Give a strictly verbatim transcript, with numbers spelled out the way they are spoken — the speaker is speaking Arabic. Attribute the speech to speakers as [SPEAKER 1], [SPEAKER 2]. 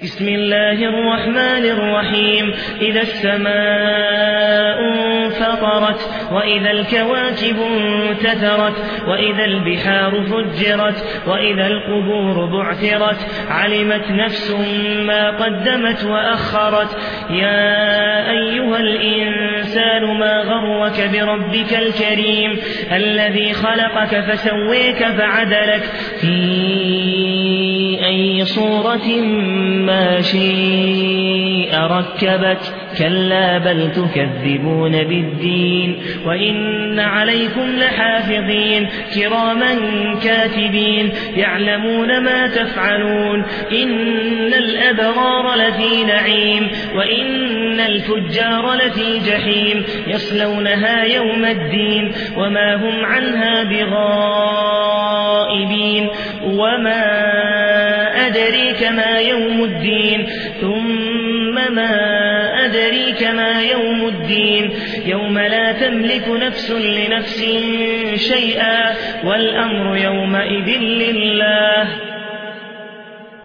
[SPEAKER 1] بسم الله الرحمن الرحيم. إذا السماء انفطرت وإذا الكواكب انتثرت وإذا البحار فجرت وإذا القبور بعثرت علمت نفس ما قدمت وأخرت. يا أيها الإنسان ما غرك بربك الكريم الذي خلقك فسويك فعدلك في أي صورة ما شيء ركبك. كلا بل تكذبون بالدين وإن عليكم لحافظين كراما كاتبين يعلمون ما تفعلون. إن الأبرار لفي نعيم وإن الفجار لفي جحيم يصلونها يوم الدين وما هم عنها بغائبين. وما أدريك ما يوم الدين ثم ما أدريك ما يوم الدين يوم لا تملك نفس لنفس شيئا والأمر يومئذ لله.